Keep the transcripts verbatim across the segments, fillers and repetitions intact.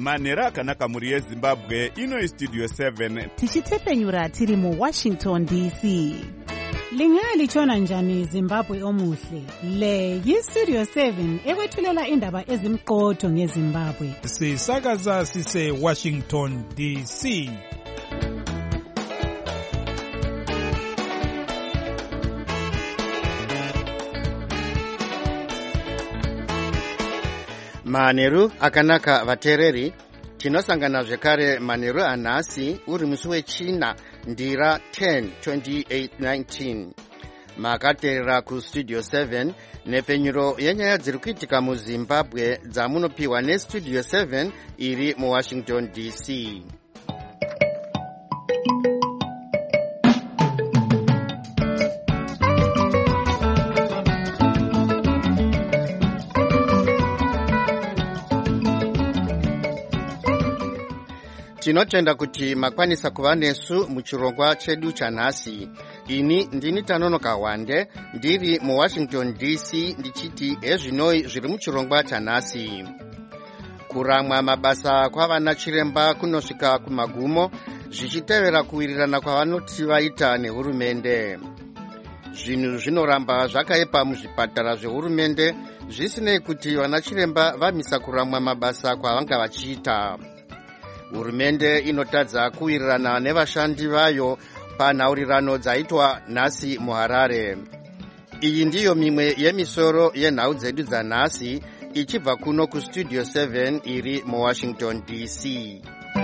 manhero akanaka mhuri yezimbabwe. Ino istudio seven tichitepenyura tiri muwashington D C. Lingalitshona njani Zimbabwe omuhle? Le yistudio seven ekwethulela indaba ezimqotho ngeZimbabwe. Sisakaza sise Washington D C. Manheru akanaka vatereri, tinosangana zvekare manheru anhasi uri musi wechina ndira ten twenty-eight nineteen. Makateerera kustudio seven nepenyuro yenyaya dziri kuitika muZimbabwe dzamunopiwa nestudio seven iri muWashington D C. Tinotenda kuti makwanisa kuva nesu muchirongwa chedu chanhasi. Ini ndini Tanonoka Wande ndiri muWashington D C ndichiti ezvinoi zviri muchirongwa chanhasi. Kuramwa mabasa kwavana chiremba kunosvika kumagumo zvichitevera kuwirirana kwavanoti vaita nehurumende. Zvinhu zvinoramba zvakaipa muzvipatara zvehurumende zvisinei kuti vana chiremba vamisa kuramwa mabasa kwavanga vachiita. Hurumende inotadza kuwirirana nevashandi vayo panhaurirano dzaitwa nhasi muHarare. Iyi ndiyo mimwe yemisoro yenhau dzedu dzanhasi ichibva kuno kustudio seven iri muWashington D C.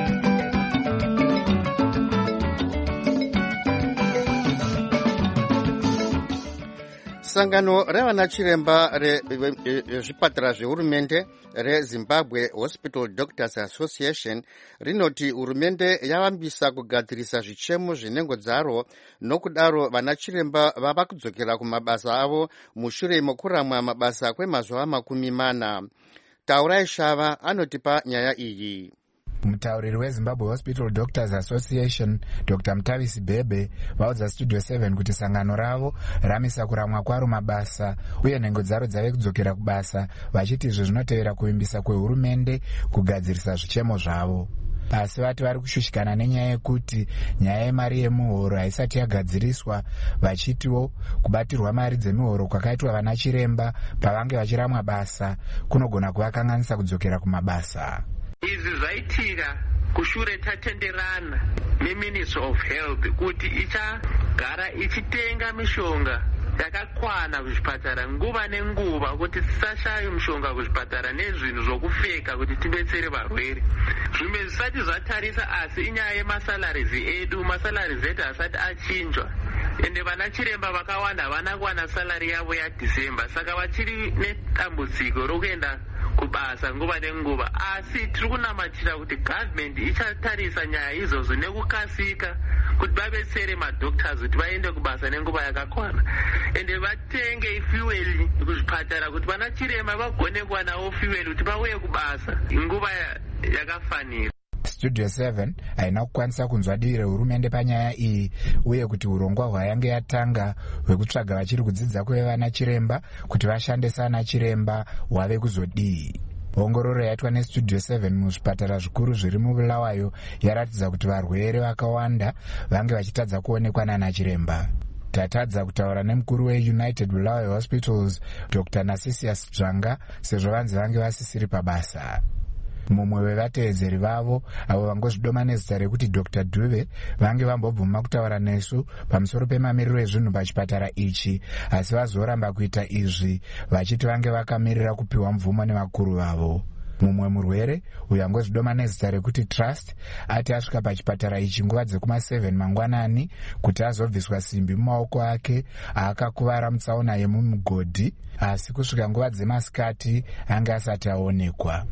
Sangano revana chiremba rezvipatara zvehurumende reZimbabwe Hospital Doctors Association rinoti hurumende yavambisa kugadzirisa zvichemo zvenhengo dzaro, nokudaro vana chiremba vava kudzokera kumabasa avo mushure mokuramwa mabasa kwemazuva makumi mana. Taurai Shava anotipa nyaya iyi. Mutauriri weZimbabwe Hospital Doctors Association Doctor Mutavisi Bebe vaudza Studio seven kuti sangano ravo ramisa kuramwa kwaro mabasa uye nhengo dzaro dzave kudzokera kubasa, vachiti izvo zvinotevera kuvimbisa kwehurumende kugadzirisa zvichemo zvavo. Asi vati vari kushushikana nenyaya yekuti nyaya yemari yemuhoro haisati yagadziriswa, vachitiwo kubatirwa mari dzemihoro kwakaitwa vana chiremba pavange vachiramwa basa kunogona kuvakanganisa kudzokera kumabasa. Izvi zvaitika kushure tatenderana neMinistry of Health kuti ichagara ichitenga mishonga yakakwana kuzvipatara nguva nenguva kuti tisashaye mishonga kuzvipatara nezvinhu zvokupfeka kuti tibetsere varwere. Zvimwe zvisati zvatarisa, asi inyaya yemasalaries edu, masalaries edu asati achinjwa. Ende vana chiremba vakawanda vana kuwana salary yavo yaDecember, saka vachiri nedambudziko rokuenda kubasa nguva nenguva. Asi tiri kunamatira kuti government ichatarisa nyaya izvozvo nekukasika kuti vabetsere madoctors kuti vaende kubasa nenguva yakakwana, ende vatenge fuel kuzvipatara kuti vana chiremba vagone kuwanawo fuel kuti vauye kubasa nguva yakafanira. Studio seven haina kukwanisa kunzwa dii rehurumende panyaya iyi, uye kuti urongwa hwayange yatanga hwekutsvaga vachiri kudzidza kwevana chiremba kuti vashande sana chiremba hwave kuzodii. Ongororo yaitwa neStudio seven muzvipatara zvikuru zviri muBulawayo yaratidza kuti varwere vakawanda vange vachitadza kuonekwa nana chiremba. Tatadza kutaura nemukuru weUnited Bulawayo Hospitals Doctor Narcissus Dzvanga sezvo vanzi vange vasisiri pabasa. Mumwe wevateedzeri vavo avo vangozvidoma nezita rekuti Doctor Dube vange vambobvuma kutaura nesu pamusoro pemamiriro ezvinhu pachipatara ichi, asi vazoramba kuita izvi vachiti vange vakamirira kupiwa mvumo nevakuru vavo. Mumwe murwere uyo angozvidoma nezita rekuti Trust ati asvika pachipatara ichi nguva dzekuma seven mangwanani kuti azobviswa simbi mumaoko ake aakakuvara mutsaona yemumugodhi, asi kusvika nguva dzemasikati anga asati aonekwa.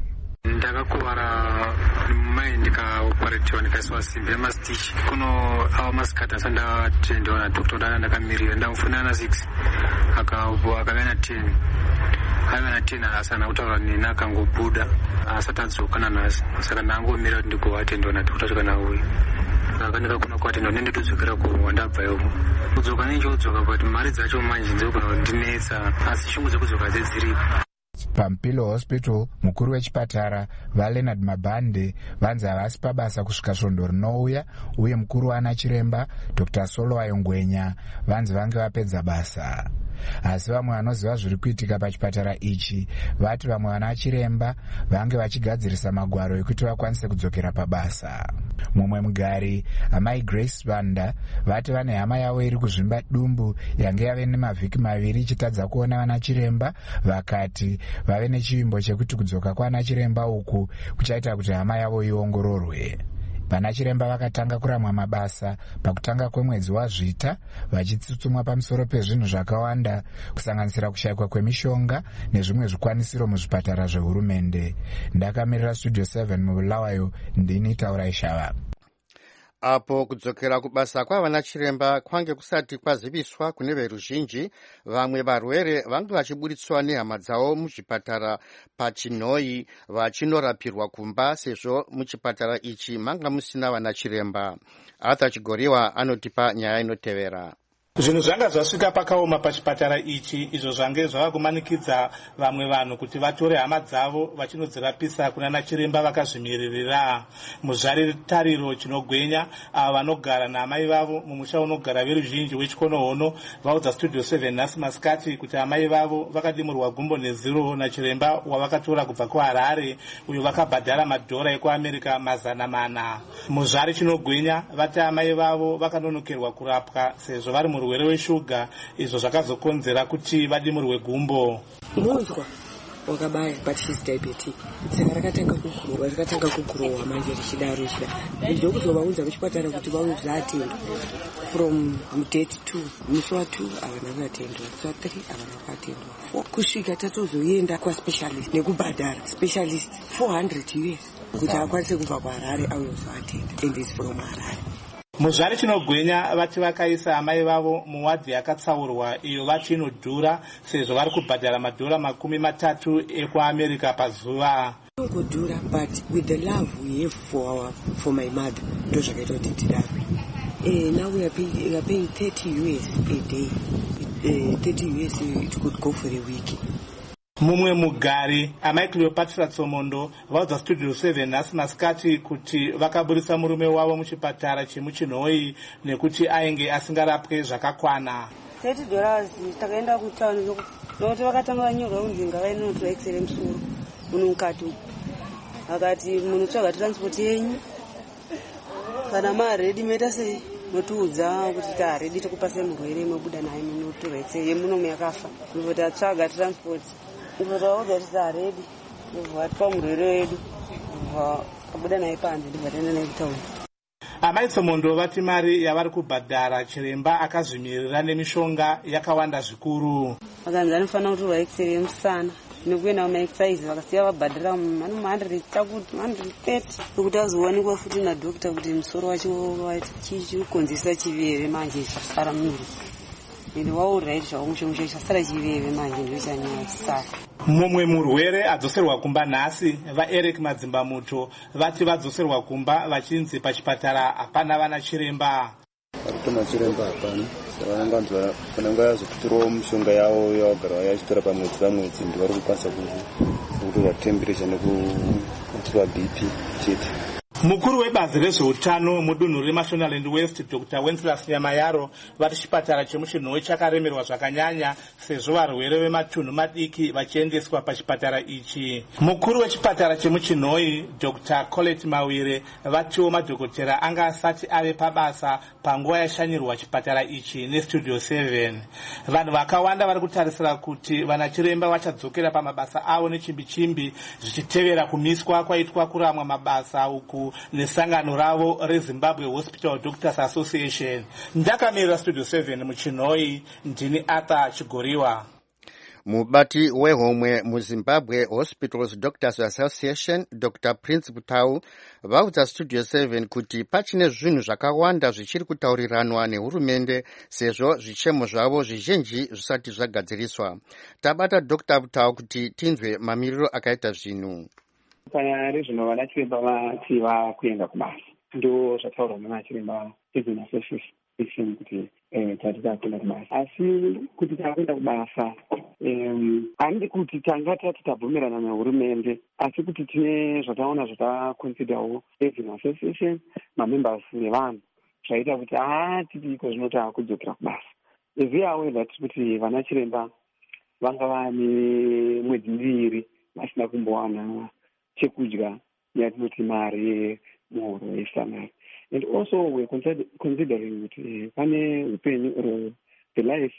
Ndakakuvara mai ndikaoperatiwa ndikaiswa simbi yemastitch kuno ava masikati asati ndatendewa nadhokota ndanga ndakamirira ndamufunira na six akauya na ten aiva na ten asana kutaura neni akangobuda asati adzoka nanhasi, saka ndangomirira kuti ndigoatendewa nadhokota svika nauye. Saka ndikagona kuatendewa nende todzokera kuwandabva yomo kudzoka nenje kudzoka but mari dzacho manje ndinogona kuti ndinetsa, asi shungu dzekudzoka dzedziripo. paMpilo Hospital mukuru wechipatara vaLeonard Mabande vanzi havasi pabasa kusvika svondo rinouya, uye mukuru waana chiremba Dr Solowayo Ngwenya vanzi vange vapedza basa. Asi vamwe vanoziva zviri kuitika pachipatara ichi vati vamwe vana chiremba vange vachigadzirisa magwaro ekuti vakwanise kudzokera pabasa. Mumwe mugari, amai Grace Vanda, vati vane hama yavo iri kuzvimba dumbu yange yave nemavhiki maviri ichitadza kuona vana chiremba, vakati vave nechivimbo chekuti kudzoka kwana chiremba uku kuchaita kuti hama yavo iongororwe. Vana chiremba vakatanga kuramwa mabasa pakutanga kwemwedzi waZvita, vachitsutsumwa pamusoro pezvinhu zvakawanda kusanganisira kushayikwa kwemishonga nezvimwe zvikwanisiro muzvipatara zvehurumende. Ndakamirira Studio seven muBulawayo, ndini Taurai Shava. Apo kudzokera kubasa kwavana chiremba kwange kusati kwaziviswa kune veruzhinji, vamwe varwere vange vachiburitswa nehama dzavo muzvipatara paChinoi vachinorapirwa kumba sezvo muchipatara ichi manga musina vana chiremba. Arthur Chigoriwa anotipa nyaya inotevera. Zvinhu zvanga zvasvika pakaoma pachipatara ichi, izvo zvange zvava kumanikidza vamwe vanhu kuti vatore hama dzavo vachinodzirapisa kunana chiremba vakazvimiririra. Muzvaritariro Chinogwenya, ava vanogara naamai vavo mumusha unogara veruzhinji wechikonohono vaudza Studio seven nhasi masikati kuti amai vavo vakadimurwa gumbo neziro nachiremba wavakatora kubva kuHarare, uyo vakabhadhara madhora ekuAmerica mazana mana. Muzvari Chinogwenya vati amai vavo vakanonokerwa kurapwa sezvo vari murwere weshuga, izvo zvakazokonzera kuti vadimurwe gumbo. Munzwa wakabaya but she's diabetic. Saka rakatanga kukurwa, rakatanga kukurwa manje richidaro chida. Ndiko kuzovaudza kuchipatara kuti vauzatendwa from date two, musi wa two avana vatendwa, musi wa three avana vatendwa, four kusvika tatozoenda kwa specialist nekubhadhara specialist four hundred U S kuti akwanise kubva kuHarare auye kuzovatenda, and it's from Harare. Muzvari Chinogwenya vati vakaisa amai vavo muwadhi yakatsaurwa iyo vati inodhura sezvo vari kubhadhara madhora makumi matatu ekuAmerica pazuva. Ingodhura, but with the love we have for our for my mother, ndo zvakaita kuti tidaro. Eh, now we are paying, we are paying thirty U S a day. Uh, thirty U S it could go for a week. Mumwe mugari, amai Cleopatra Tsomondo, vaudza Studio seven nhasi masikati kuti vakaburisa murume wavo muchipatara chemuChinoi nekuti ainge asingarapwe zvakakwana. thirty dollars takaenda kutauni nokuti vakatanga vanyorwa kunzi ngavainotora x-ray musoro muno mukati, vakati munotsvaga transport yenyu kana maredi moita sei, motiudza kuti taredi tokupasai murwere mobuda naye munotora x-ray yemunomu yakafa, ndipo tatsvaga transport ndipo taudza kuti taredi, ndipo vatipa murwere wedu kabuda naye panze, ndipo taenda naye kutauni. Amai Tsomondo vati mari yavari kubhadhara chiremba akazvimirira nemishonga yakawanda zvikuru. Vakanzi anofanira kutorwa x-ray yemusana nekuenda kumaexercise, vakasiya vabhadhara mano hundred takuti hundred thirty kuti azowanikwa futi nadhokita kuti musoro wacho chichikonzesa chiveve manje chasara mumiri, ende waurira zvaumushonga chasara chiveve manje ndio chanyasara. Mumwe murwere adzoserwa kumba nhasi, vaEric Madzimbamuto vati vadzoserwa kumba vachinzi pachipatara hapana vana chiremba. Hakuna chiremba hapana, vananganzwa kana nguva yazokutirawo mishonga yavo yavagara yachitora pamwedzi pamwedzi, ndi vari kukwanisa kutora temperature nekutora B P chete. Mukuru webazi rezveutano mudunhu reMashonaland West Doctor Wenceslas Nyamayaro vati chipatara chemuChinoi chakaremerwa zvakanyanya sezvo varwere vematunhu madiki vachiendeswa pachipatara ichi. Mukuru wechipatara chemuChinoi Doctor Colette Mawire vatiwo madhokotera anga asati ave pabasa panguva yashanyirwa chipatara ichi neStudio seven. Vanhu vakawanda vari kutarisira kuti vana chiremba vachadzokera pamabasa avo nechimbi-chimbi zvichitevera kumiswa kwaitwa kuramwa mabasa uku nesangano ravo reZimbabwe Hospital Doctors Association. Ndakamirira Studio seven muChinoi, ndini Arthur Chigoriwa. Mubati wehomwe muZimbabwe Hospitals Doctors Association Doctor Prince Butau vaudza Studio seven kuti pachine zvinhu zvakawanda zvichiri kutauriranwa nehurumende sezvo zvichemo zvavo zvizhinji zvisati zvagadziriswa. Tabata Doctor Butau kuti tinzwe mamiriro akaita zvinhu. Panyaya rezvino vana chiremba vati vakuenda kubasa ndo zvataurwa navana chiremba seven association. satisfaction kuti tati takuenda kubasa. Asi kuti takuenda kubasa handi kuti tanga tati tabvumirana nehurumende, asi kuti tine zvataona zvataconsiderawo as an association mamembers nevanhu zvaita kuti haa tidiko zvinota kudzokera kubasa. As we are aware that kuti vana chiremba vanga vane mwedzi mbiri vasina kumbowana chekudya yatinoti mari muhoro wesamari. And also we're considering kuti pane upenyu uro the life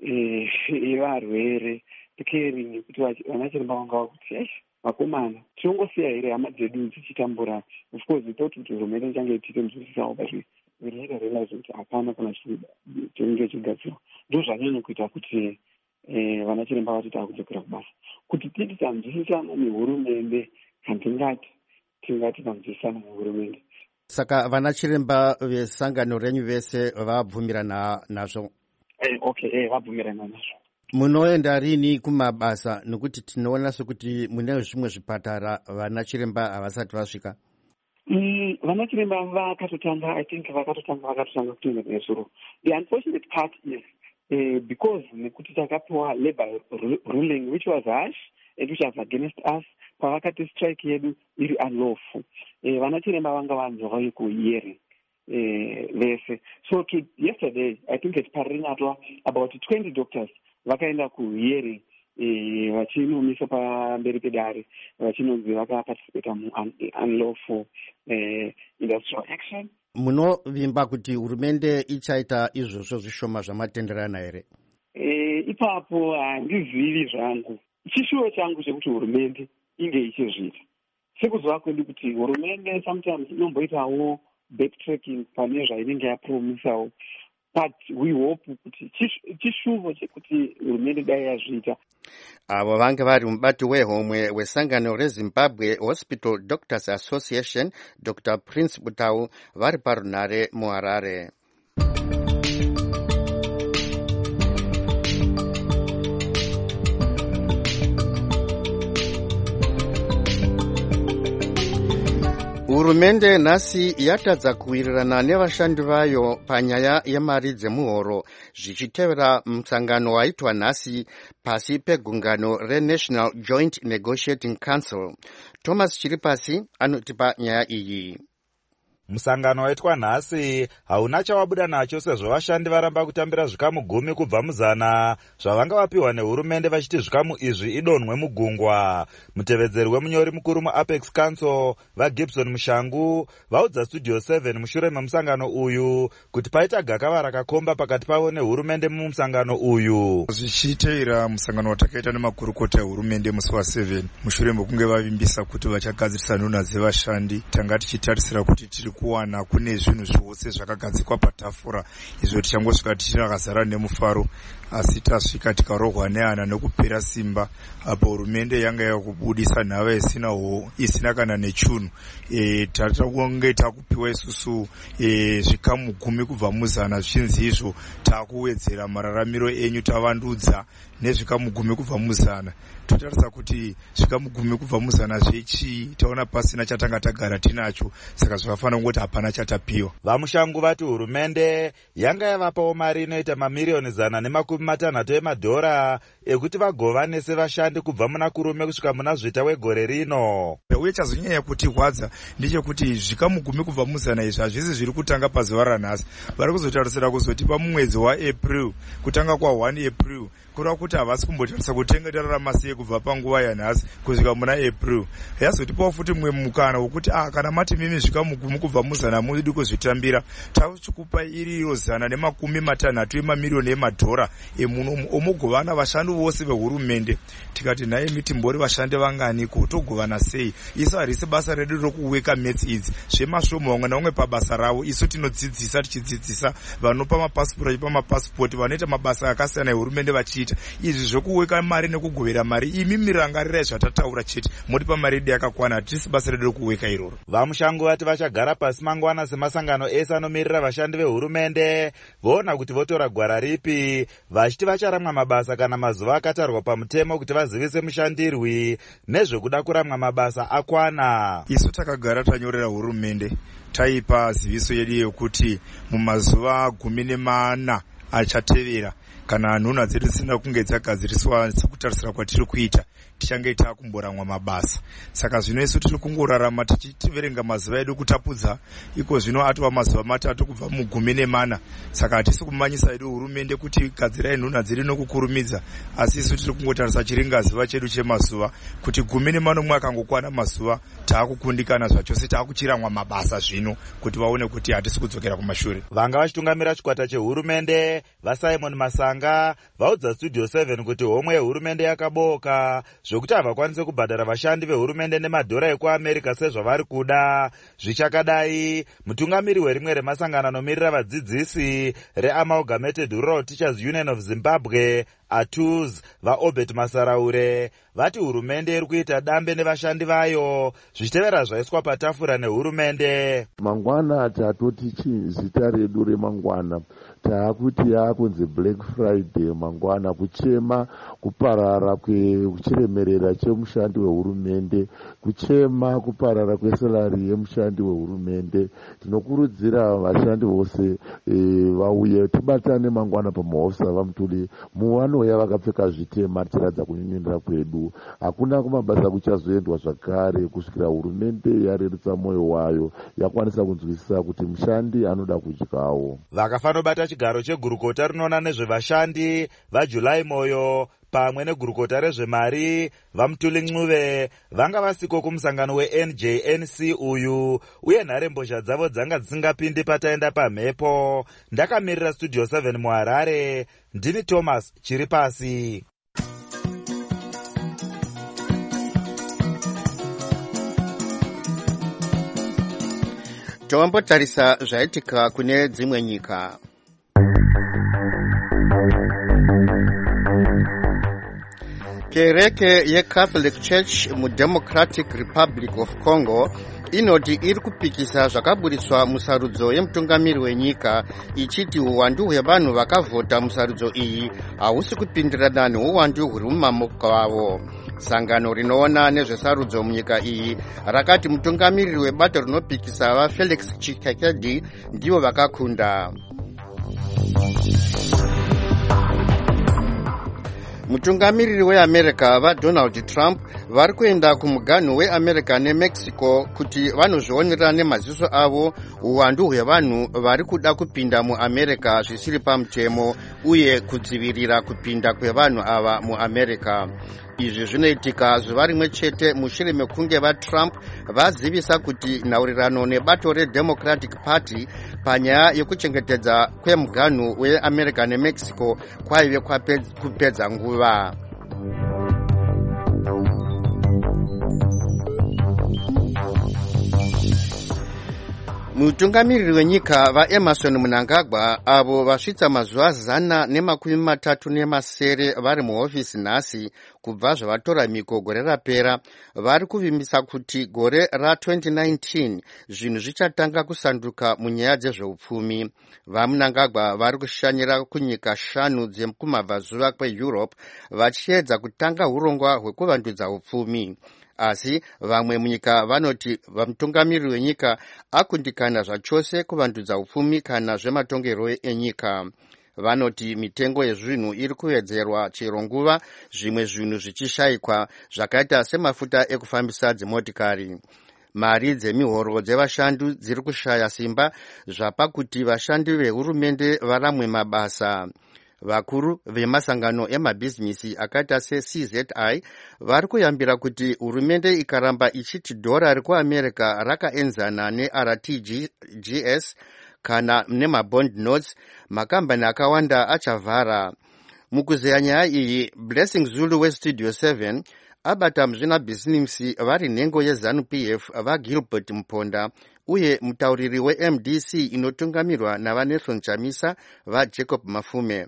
yevarwere caring kuti vana chiremba vanga vakuti vakomana tinongosiya here hama dzedu dzichitambura. Of course we thought kuti hurumende ichange ichitomuzvisawo, but we later realized kuti hapana kana chinenge chigadzirwa. Ndo zvanyanya kuita kuti vana chiremba vati takudzokera kubasa. Kuti titi tanzwisisana nehurumende handingati tingati tanzwisisana nehurumende. Saka vana chiremba vesangano renyu vese vabvumirana nazvo? Eh, okay, eh, vabvumirana nazvo. Munoenda rini kumabasa nekuti tinoona sekuti mune zvimwe zvipatara vana chiremba havasati vasvika? Mm, vana chiremba vakatotanga, I think vakatotanga vakatotanga kutoenda nezuro. The unfortunate part is uh, because nekuti takapiwa labor ruling which was harsh and which was against us, pavakati strike yedu iri unlawful. Eh, vana chiremba vanga vanzwa kuhearing eh, vese. So to yesterday, I think it's Parinatwa, about twenty doctors vakaenda kuhearing eh, vachinomisa pamberi pedare vachinonzi vakaparticipate mu unlawful eh, industrial action. Munovimba kuti hurumende ichaita izvozvo zvishoma zvamatenderana here? Eh, ipapo handizivi zvangu. Chishuwo changu chekuti hurumende inge ichizviita. Sekuzwa kwedu kuti hurumende sometimes inomboitawo backtracking pane zvainenge yapromisawo, but we hope kuti chishuvo chekuti hurumende dai yazviita. Avo vange vari mubati wehomwe wesangano reZimbabwe Hospital Doctors Association, Doctor Prince Butau, vari parunare muHarare. Hurumende nhasi yatadza kuwirirana nevashandi vayo panyaya yemari dzemuhoro zvichitevera musangano waitwa nhasi pasi pegungano reNational Joint Negotiating Council. Thomas Chiripasi anotipa nyaya iyi. Musangano waitwa nhasi hauna chawabuda nacho sezvo vashandi varamba kutambira zvikamu gumi kubva muzana zvavanga vapiwa nehurumende vachiti zvikamu izvi idonhwe mugungwa. Mutevedzeri wemunyori mukuru muApex Council vaGibson Mushangu vaudza Studio seven mushure memusangano uyu kuti paita gakava rakakomba pakati pavo nehurumende mumusangano uyu. Zvichiteera musangano watakaita nemakurukota ehurumende musi waseven mushure mekunge vavimbisa kuti vachagadzirisa nhunha dzevashandi, tanga tichitarisira kuti tiri kuwana kune zvinhu zvose zvakagadzikwa patafura izvo tichangosvika tichakazara nemufaro, asi tasvika tikarohwa neana nekupera simba apo hurumende yanga yakubudisa nhava isina ho isina kana nechunhu. E, tatange takupiwa isusu e, zvikamu gumi kubva muzana zvichinzi izvo takuwedzera mararamiro enyu tavandudza nezvikamu gumi kubva muzana. Totarisa kuti zvikamu gumi kubva muzana zvechi taona pasina chatanga tagara tinacho, saka zvakafanira kuti hapana chatapiwa. Vamushangu vati hurumende yanga yavapawo mari inoita mamiliyoni zana nemakumi matanhatu emadhora ekuti vagova nese vashandi kubva muna kurume kusvika muna zvita wegore rino. Uye chazonyanya kuti hwadza ndechekuti zvikamu gumi kubva muzana izvi hazvisi zviri kutanga pazuva ranhasi. Vari kuzotarisira kuzotipa mumwedzi waApril, kutanga kwa1 April, kureva kuti havasi kumbotarisa kutengeterara sei kubva panguva yanhasi kusvika muna April. Yazotipawo futi mumwe mukana wokuti ah, kana mati mimi zvikamu gumi kubva muzana mudi kuzvitambira, takuchikupa iriyo zana nemakumi matanhatu emamiliyoni emadhora emuno omugovana vashandi vose vehurumende. Tikati naye mitimbori vashandi vanganiko togovana sei? Isu harisi basa redu rokuweka metsi idzi zvemashomo vamwe naumwe pabasa ravo. Isu tinodzidzisa tichidzidzisa vanopa mapasipoti vachipa mapasipoti, vanoita mabasa akasiyana ehurumende vachiita. izvi zvokuweka mari nekugovera mari imi mirangarirai zvatataura chete mutipa mari yedu yakakwana hatisi basa redu rekuweka iroro. Vamushango vati vachagara pasi mangwana semasangano ese anomirira vashandi vehurumende voona kuti votora gwara ripi, vachiti vacharamwa mabasa kana mazuva akatarwa pamutemo kuti vazivise mushandirwi nezvekuda kuramwa mabasa akwana. Isu takagara tanyorera hurumende taipa ziviso yedu yekuti mumazuva gumi nemana achatevera kana nhuna dzedu dzisina kunge dzagadziriswa sekutarisira kwatiri kuita tichange takumboramwa mabasa. Saka zvino isu tiri kungorarama tichitiverenga mazuva edu kutapudza iko zvino atova mazuva matatu kubva mugumi nemana. Saka hatisi kumanyisa edu hurumende kuti gadzirai nhuna dzedu nokukurumidza, asi isu tiri kungotarisa chiringazuva chedu chemazuva kuti gumi nemana umwe akangokwana mazuva taakukundikana zvachose taakuchiramwa mabasa zvino kuti vaone kuti hatisi kudzokera kumashure. Vanga vachitungamira chikwata chehurumende vaSimon Masanga vaudza Studio seven kuti homwe yehurumende yakaboka zvokuti havakwanise kubhadhara vashandi vehurumende nemadhora ekuAmerica sezvavari kuda. Zvichakadai, mutungamiri werimwe remasangano anomirira vadzidzisi reAmalgamated Rural Teachers Union of Zimbabwe A T U Z vaObert Masaraure vati hurumende iri kuita dambe nevashandi vayo zvichitevera zvaiswa patafura nehurumende. Mangwana tatoti zita redu remangwana taakuti yaakunzi Black Friday mangwana, kuchema kuparara kwekuchiremerera chemushandi wehurumende, kuchema kuparara kwesalari yemushandi wehurumende. Tinokurudzira vashandi vose e, vauye tibatane mangwana pamahofisi avamutuli muvanouya vakapfeka zvitema tichiratidza kunyunyundira kwedu. Hakuna kumabasa kuchazoendwa zvakare kusvikira hurumende yarerutsa mwoyo wayo yakwanisa kunzwisisa kuti mushandi anoda kudyawo. Vakafanobata chigaro chegurukota rinoona nezvevashandi vaJulai Moyo pamwe negurukota rezvemari vaMutuli Ncube vanga vasiko kumusangano weN J N C uyu, uye nharembozha dzavo dzanga dzisingapindi pataenda pamhepo. Ndakamirira Studio seven muHarare, ndini Thomas Chiripasi. Tawambotarisa zvaitika kune dzimwe nyika. Kereke yeCatholic Church muDemocratic Republic of Congo inoti iri kupikisa zvakaburiswa musarudzo yemutungamiri wenyika ichiti uwandu hwevanhu vakavhota musarudzo iyi hausi kupindirana neuwandu huri mumamoko avo. Sangano rinoona nezvesarudzo munyika iyi rakati mutungamiriri webato rinopikisa vaFelix Tshisekedi ndivo vakakunda. Mutungamiriri weAmerica vaDonald Trump vari kuenda kumuganhu weAmerica neMexico kuti vanozvionera nemaziso avo uwandu hwevanhu vari kuda kupinda muAmerica zvisiri pamutemo uye kudzivirira kupinda kwevanhu ava muAmerica. Izvi zvinoitika zuva rimwe chete mushure mekunge vaTrump vazivisa kuti nhaurirano nebato reDemocratic Party panyaya yekuchengetedza kwemuganhu weAmerica neMexico kwaive kupedza nguva. Mutungamiriri wenyika vaEmerson Mnangagwa avo vasvitsa mazuva zana nemakumi matatu nemasere vari muhofisi nhasi kubva zvavatora miko gore rapera vari kuvimbisa kuti gore ratwenty nineteen zvinhu zvichatanga kusanduka munyaya dzezveupfumi. VaMnangagwa vari kushanyira kunyika shanu dzekumabvazuva kweEurope vachiedza kutanga urongwa hwekuvandudza upfumi. Asi vamwe munyika vanoti vamutungamiriri wenyika akundikana zvachose kuvandudza upfumi kana zvematongero enyika. Vanoti mitengo yezvinhu iri kuwedzerwa chero nguva zvimwe zvinhu zvichishayikwa zvakaita semafuta ekufambisa dzimotikari. Mari dzemihoro dzevashandi dziri kushaya simba zvapakuti vashandi vehurumende varamwe mabasa. Vakuru vemasangano emabhizinisi akaita seC Z I vari kuyambira kuti hurumende ikaramba ichiti dhora rekuAmerica rakaenzana neR T G S kana nemabond notes, makambani akawanda achavhara. Mukuzeya nyaya iyi, Blessing Zulu weStudio seven abata muzvinabhizinisi vari nhengo yeZanu P F vaGilbert Mponda uye mutauriri weM D C inotungamirwa navaNelson Chamisa vaJacob Mafume.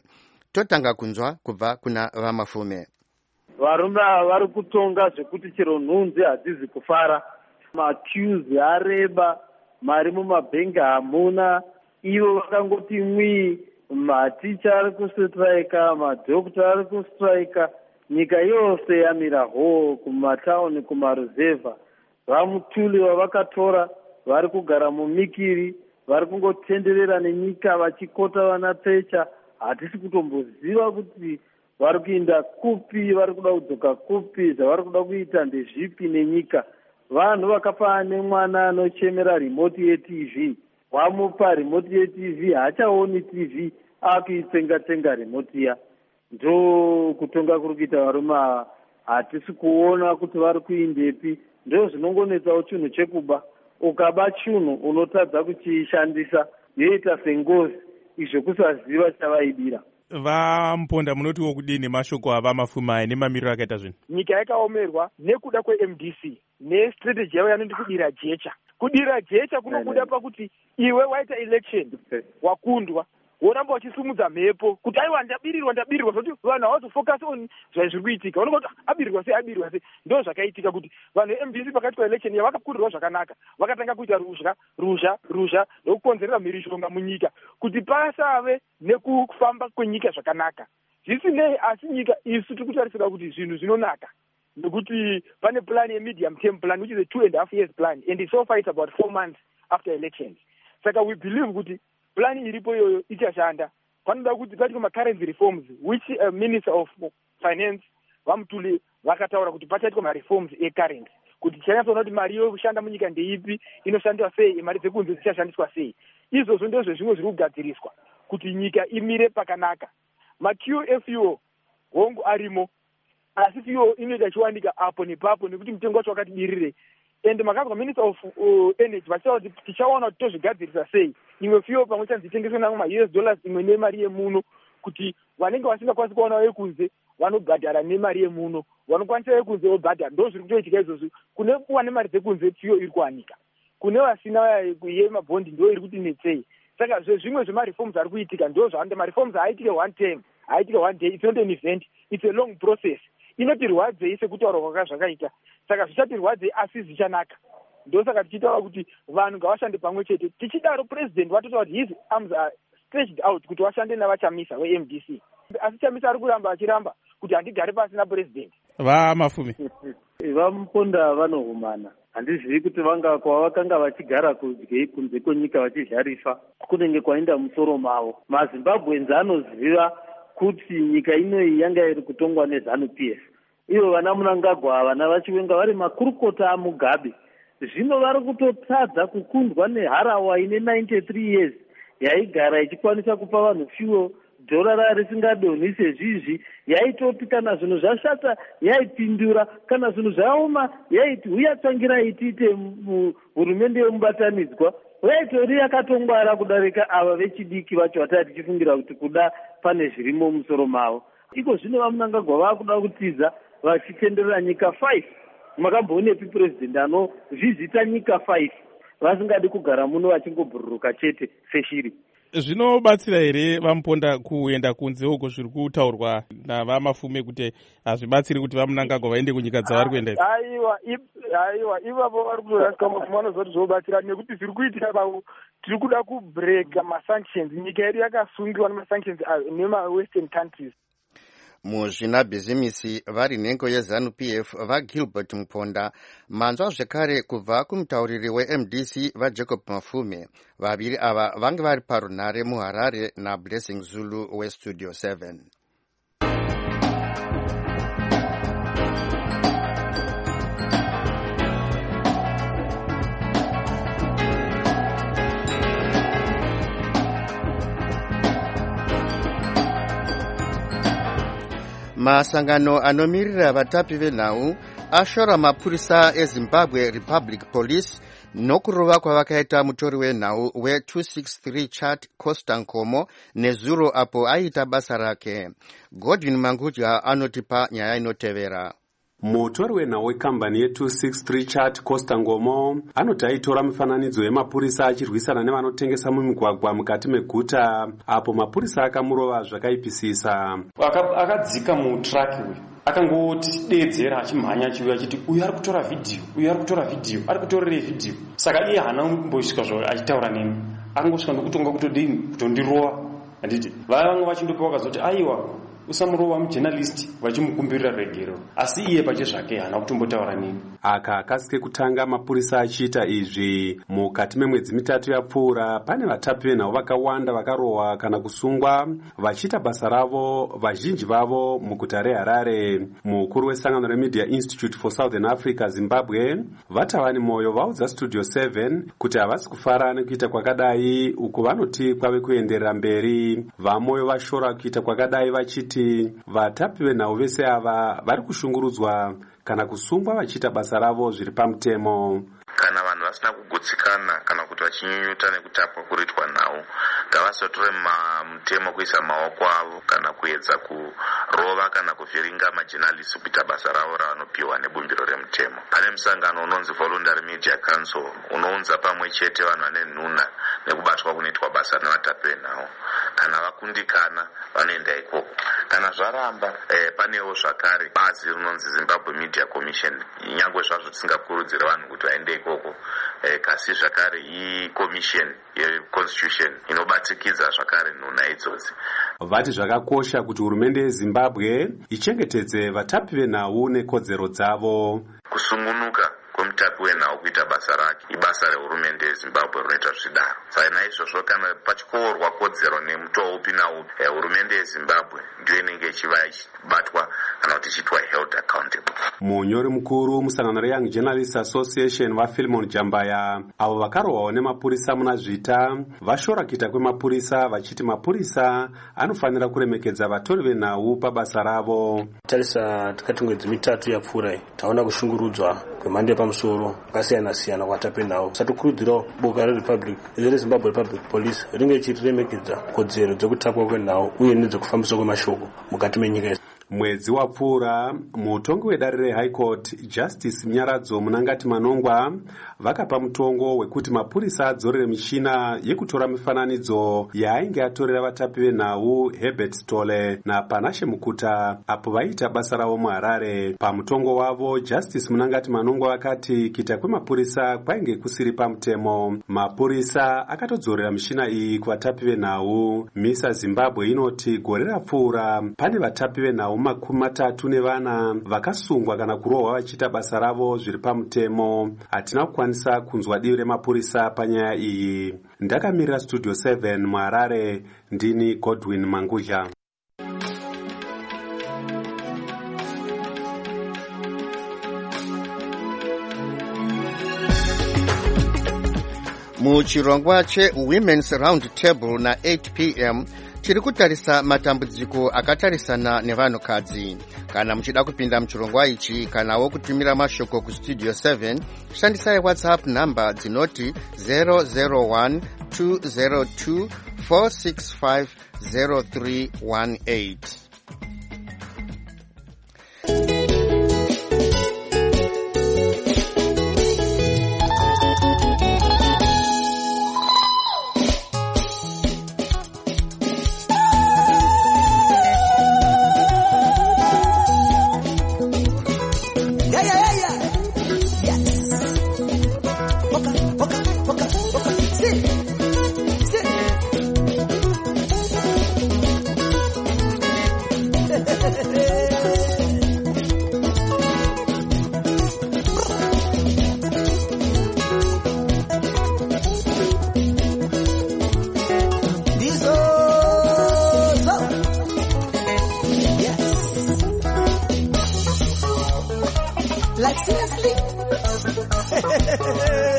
totanga kunzwa kubva kuna Vamafume. Varume vari kutonga zvekuti chero nhunzi hadzizi kufara. Maqueues areba, mari mumabhengi hamuna, ivo vakangoti mwii, maticha ari kustrika, madhokota ari kustrika, nyika yose yamira hoo kumatauni kumaruzevha. Vamutuli vavakatora vari kugara mumikiri, vari kungotenderera nenyika vachikota vana Thatcher. Hatisi kutomboziva kuti vari kuenda kupi, vari kuda kudzoka kupi, zvavari kuda kuita ndezvipi nenyika. Vanhu vakapa nemwana anochemera remote ye-T V. Wamupa remote ye-T V, hachaoni T V, akuitsenga tsenga remote ya. Ndo kutonga kuri kuita varume, hatisi kuona kuti vari kuindepi. Ndo zvinongonetsawo chinhu chekuba. Ukaba chinhu unotadza kuchishandisa, yoita sengozi, izvo kusaziva chavaidira. Vamponda munotiwo kudini mashoko aVamafume aya nemamiriro akaita zvinhu? Nyika yakaomerwa nekuda kwe-M D C nestrategy yavo yanoti kudira jecha. Kudira jecha kunobuda pakuti iwe waita election wakundwa, woramba wachisumudza mhepo kuti aiwa ndabirirwa ndabirirwa zvokuti vanhu havazofocus on zvazviri kuitika. Unonga kuti abirirwa sei abirirwa sei. Ndo zvakaitika kuti vanhu ve-M D C pakati pa-election yavakakurirwa zvakanaka, vakatanga kuita ruzha ruzha ruzha ndokukonzerera mhirishonga munyika kuti pasave nekufamba kwenyika zvakanaka. Zvisinei asi nyika isu tiri kutarisira kuti zvinhu zvinonaka nekuti pane plan ye-medium term plan which is a two and a half years plan and so far it's about four months after elections. Saka we believe kuti plan iripo iyoyo ichashanda. Panoda kuti pati kuma-currency reforms which uh, Minister of Finance Vamutuli vakataura kuti pachaitwa ma-reforms e-currency kuti chanyatsoona kuti mari yokushanda munyika ndeipi, inoshandiswa sei, mari dzekunze dzichashandiswa sei. Izvozvo ndozvo zvimwe zviri kugadziriswa kuti nyika imire pakanaka. Ma-Q F U hongu arimo, asi fuel inoita ichiwanika apo nepapo nekuti mutengo wacho wakati birire. And makanzwa Minister of uh, Energy vachitaura kuti tichaona kuti tozvigadzirisa sei. Imwe fuel pamwe chete dzitengeswa namwe ma-U S dollars imwe nemari yemuno kuti vanenge vasingakwanisi kuwana yekunze vanobhadhara nemari yemuno, vanokwanisa yekunze vobhadhara. Ndo zviri kutoitika izvozvo. Kune kuwane mari dzekunze fuel iri kuwanika. Kune vasina yemabhondi ndo iri kuti netsei. Saka zvimwe zvema-reforms ari kuitika ndo zvawanda. Ma-reforms haitike one time, haitike one day, it's not an event, it's a long process. Inotirwadzei sekutaura kwaka zvakaita. Saka zvichatirwadzei asi zvichanaka. Ndosaka tichitaura kuti vanhu ngavashande pamwe chete. Tichidaro president watotaura kuti his arms are stretched out kuti vashande navachamisa we-M D C. Asi Chamisa ari kuramba achiramba kuti handigare pasi napresident. Vamafume Vamuponda vanohumana. Handizivi kuti vanga kwavakanga vachigara kudye kunze kwenyika vachizharifa kunenge kwaenda musoro mavo. MaZimbabweans anoziva kuti nyika inoyi yanga iri kutongwa neZANU-P F. Ivo vana Mnangagwa vana vachiwenga vari makurukota aMugabe. Zvino vari kutotadza kukundwa neHarawa ine ninety-three years yaigara ichikwanisa kupa vanhu fuel dhora risingadonhi sezvizvi, yaitoti kana zvinhu zvashata yaipindura, kana zvinhu zvaoma yaiti uyatsangirai tiite hurumende yemubatanidzwa. Yaitori yakatongwara kudarika ava vechidiki vacho vatati tichifungira kuti kuda pane zvirimo musoro mavo. Iko zvino vaMnangagwa vakuda kutiza vachitenderera nyika five. Makamboonepi president anovhizita nyika five vasingadi kugara muno vachingobhururuka chete seshiri? Zvinobatsira here Vamuponda kuenda kunze uko zviri kutaurwa naVamafume kuti hazvibatsiri kuti vaMnangagwa vaende kunyika dzavari kuenda idzi? Aiwa, aiwa, ivavo vari kutorasika Mafume vanozoti zvobatsira nekuti zviri kuitika pavo tiri kuda kubreka ma-sanctions. Nyika yedu yakasungiwa nema-sanctions nema-western countries. Muzvinabhizimisi vari nhengo yeZANU-P F vaGilbert Muponda, manzwa zvekare kubva kumutauriri we-M D C vaJacob Mafume. Vaviri ava vange vari parunhare muHarare naBlessing Zulu weStudio seven. Masangano anomirira vatapi venhau ashora mapurisa eZimbabwe Republic Police nokurova kwavakaita mutori wenhau we two sixty-three Chat Costa Nkomo nezuro apo aiita basa rake. Godwin Mangudya anotipa nyaya inotevera. mutori wenhau wekambani ye two sixty-three chat Costa Ngomo anoti aitora mifananidzo yemapurisa achirwisana nevanotengesa mumigwagwa mukati meguta apo mapurisa akamurova zvakaipisisa. Akadzika mutraki uyu akangoti dedzera achimhanya achiuya achiti uyu ari kutora vhidhiyo uyu ari kutora vhidhiyo ari kutorere vhidhiyo. Saka iye haana kumbosvika zvo achitaura neni, akangosvika ndokutonga kutodini kutondirova. Handiti vamwe vachindopa vakazoti aiwa usamurova mujournalist vachimukumbirira regero, asi iye pache zvake haana kutombotaura nini. Aka kasike kutanga mapurisa achiita izvi mukati memwedzi mitatu yapfuura, pane vatapi venhau vakawanda vakarohwa kana kusungwa vachiita basa ravo, vazhinji vavo muguta reHarare. Mukuru wesangano reMedia Institute for Southern Africa Zimbabwe Vatavani Moyo vaudza Studio seven kuti havasi kufara nekuita kwakadai, uku vanoti kwave kuenderera mberi. Vamoyo vashora kuita kwakadai vachiti vatapi venhau vese ava vari kushungurudzwa kana kusungwa vachiita basa ravo zviri pamutemo. Kana vanhu vasina kugutsikana kana kuti vachinyunyuta nekutapwa kuritwa nhau, ngavasatore mutemo kuisa maoko avo kana kuedza kurova kana kuvhiringa majournalists kuita basa ravo ravanopiwa nebumbiro remutemo. Pane musangano unonzi Voluntary Media Council unounza pamwe chete vanhu vane nhunha nekubatwa kunoitwa basa nevatapi venhau. Kana vakundikana vanoenda ikoko. Kana zvaramba eh, panewo zvakare bazi rinonzi Zimbabwe Media Commission, nyangwe zvazvo tisingakurudzire vanhu kuti vaende ikoko, eh, kasi zvakare i-commission ye-constitution inobatikidza zvakare nhunha idzozi. Vati zvakakosha kuti hurumende yeZimbabwe ichengetedze vatapi venhau nekodzero dzavo. Kusungunuka kwemutapi wenhau kuita basa rake ibasa rehurumende yeZimbabwe rinoita zvidaro. Saka naizvozvo kana pachikoorwa kodzero nemutoo upi naupi, eh, hurumende yeZimbabwe ndiyo inenge ichiva ichibatwa kana kuti ichiitwa held accountable. Munyori mukuru musangano reYoung Journalists Association vaPhilemon Jambaya avo vakarohwawo nemapurisa muna Zvita vashora kuita kwemapurisa vachiti mapurisa anofanira kuremekedza vatori venhau pabasa ravo. Tarisa tikati mwedzi mitatu yapfuura taona kushungurudzwa kwemhando yepamusoro akasiyana siyana kwatapi venhau. Satokurudzirawo boka reRepublic reZimbabwe Republic Police ringe ichiremekedza kodzero dzekutapwa kwenhau uye nedzekufambiswa kwemashoko mukati menyika. Mwedzi wapfuura mutongi wedare reHigh Court Justice Mnyaradzo Munangati Manongwa vakapa mutongo wekuti mapurisa adzorere michina yekutora mifananidzo yainge atorera vatapi venhau Herbert Stole naPanashe Mukuta apo vaiita basa ravo muHarare. Pamutongo wavo Justice Munangati Manongwa vakati kuita kwemapurisa kwainge kusiri pamutemo. Mapurisa akatodzorera michina iyi kuvatapi venhau. Misa Zimbabwe inoti gore rapfuura pane vatapi venhau makumi matatu nevana vakasungwa kana kurohwa vachiita basa ravo zviri pamutemo. Hatina kukwanisa kunzwa divi remapurisa panyaya iyi. Ndakamirira Studio seven muHarare, ndini Godwin Mangudya. Muchirongwa che Women's Round Table na eight p m tiri kutarisa matambudziko akatarisana nevanhukadzi. Kana muchida kupinda muchirongwa ichi kanawo kutumira mashoko ku Studio seven, shandisai WhatsApp number dzinoti zero zero one two zero two four six five zero three one eight.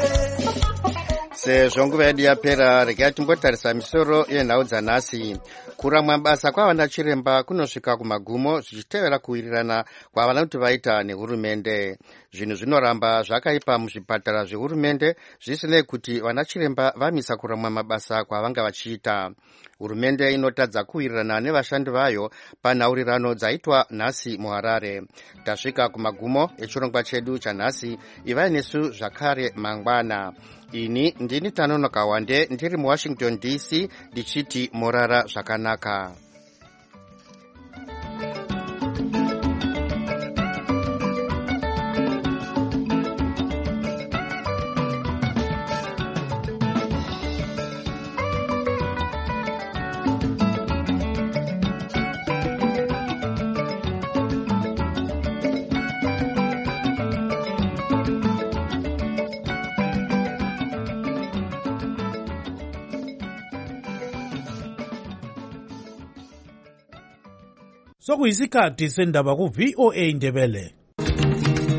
Sezvo nguva yedu yapera, regai timbotarisa misoro yenhau dzanhasi. kuramwa basa kwavana chiremba kunosvika kumagumo zvichitevera kuwirirana kwavana kuti vaita nehurumende. Zvinhu zvinoramba zvakaipa muzvipatara zvehurumende zvisinei kuti vana chiremba vamisa kuramwa mabasa kwavanga vachiita. Hurumende inotadza kuwirirana nevashandi vayo panhaurirano dzaitwa nhasi muHarare. Tasvika kumagumo echirongwa chedu chanhasi, ivai nesu zvakare mangwana. Ini ndini Tanonoka Wande ndiri muWashington D C ndichiti morara zvakanaka. Sokuyisikhathi sendaba ku V O A Ndebele.